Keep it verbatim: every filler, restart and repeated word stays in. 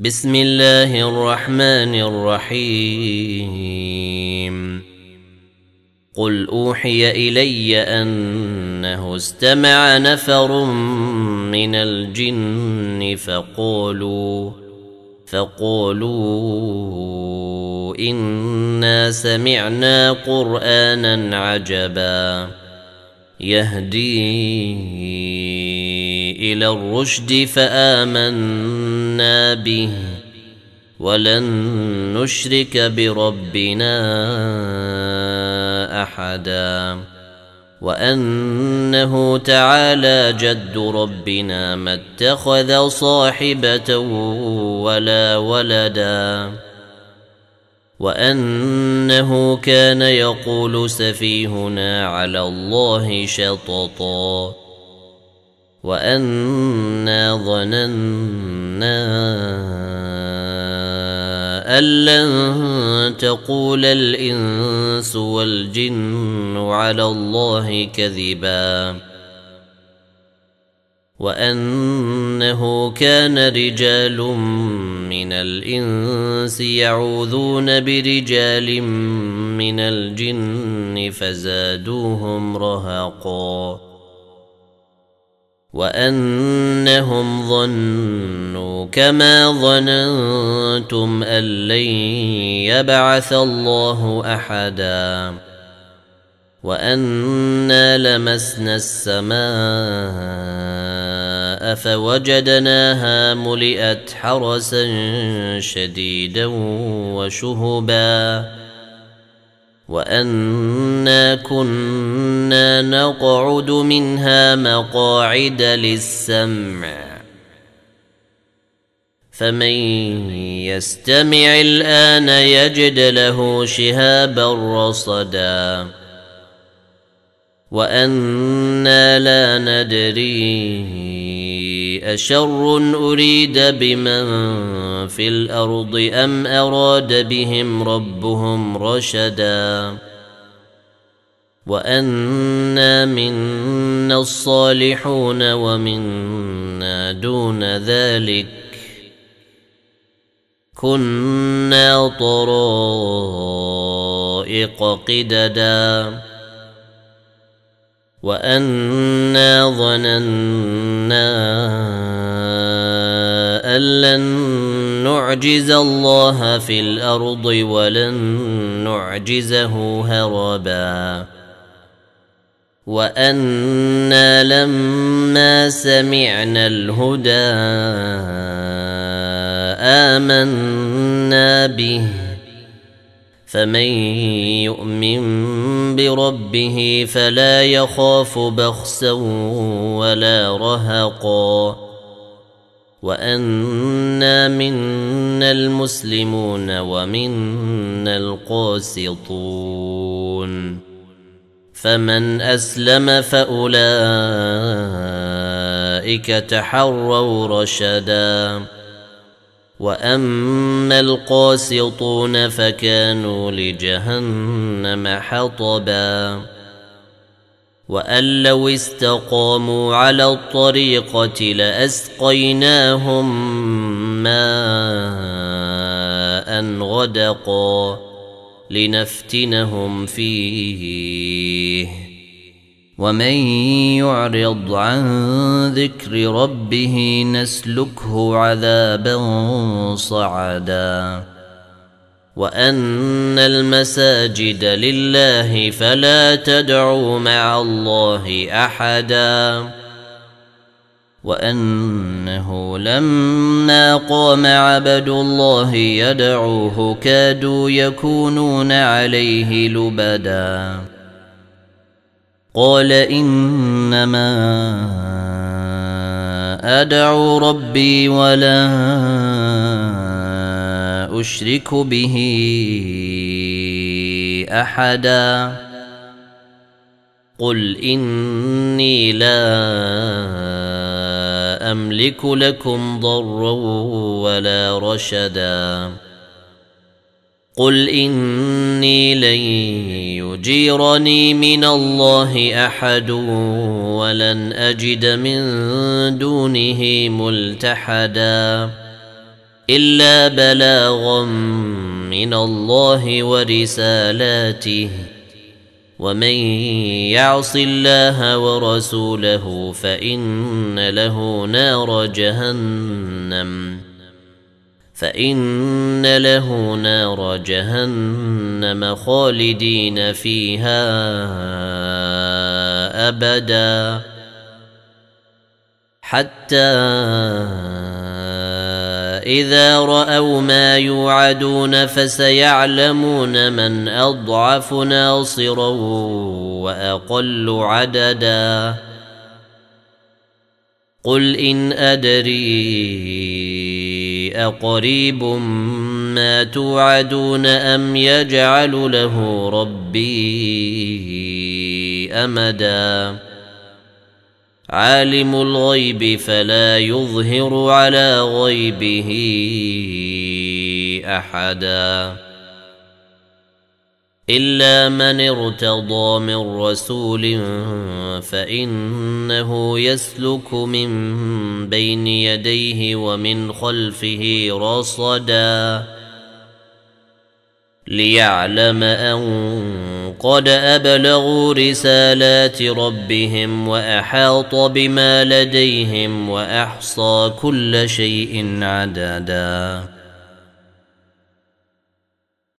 بسم الله الرحمن الرحيم قل أوحي إلي أنه استمع نفر من الجن فقالوا فقالوا إنا سمعنا قرآنا عجبا يهدي إلى الرشد فآمنا به ولن نشرك بربنا أحدا وأنه تعالى جد ربنا ما اتخذ صاحبة ولا ولدا وأنه كان يقول سفيهنا على الله شططا وأنا ظننا أن لن تقول الإنس والجن على الله كذبا وأنه كان رجال من الإنس يعوذون برجال من الجن فزادوهم رهقا وأنهم ظنوا كما ظننتم أن لن يبعث الله أحدا وأنا لمسنا السماء فوجدناها ملئت حرسا شديدا وشهبا وأنا كنا نقعد منها مقاعد للسمع فمن يستمع الآن يجد له شهابا رصدا وأنا لا ندري أشر أريد بمن في الأرض أم أراد بهم ربهم رشدا وأنا منا الصالحون ومنا دون ذلك كنا طرائق قددا وأنا ظننا أن لن نعجز الله في الأرض ولن نعجزه هربا وأنا لما سمعنا الهدى آمنا به فمن يؤمن بربه فلا يخاف بخسا ولا رهقا وأنا منا المسلمون ومنا القاسطون فمن أسلم فأولئك تحروا رشدا وأما القاسطون فكانوا لجهنم حطبا وأن لو استقاموا على الطريقة لأسقيناهم ماء غدقا لنفتنهم فيه ومن يعرض عن ذكر ربه نسلكه عذابا صعدا وأن المساجد لله فلا تدعوا مع الله أحدا وأنه لما قام عبد الله يدعوه كادوا يكونون عليه لبدا قال إنما أدعو ربي ولا أشرك به أحدا قل إني لا أملك لكم ضرا ولا رشدا قل إني لن يجيرني من الله أحد ولن أجد من دونه ملتحدا إلا بلاغا من الله ورسالاته ومن يعص الله ورسوله فإن له نار جهنم فإن له نار جهنم خالدين فيها أبدا حتى إذا رأوا ما يوعدون فسيعلمون من أضعف ناصرا وأقل عددا قل إن أدري أقريب ما توعدون أم يجعل له ربي أمدا عالم الغيب فلا يظهر على غيبه أحدا إلا من ارتضى من رسول فإنه يسلك من بين يديه ومن خلفه رصدا ليعلم أن قد أبلغوا رسالات ربهم وأحاط بما لديهم وأحصى كل شيء عددا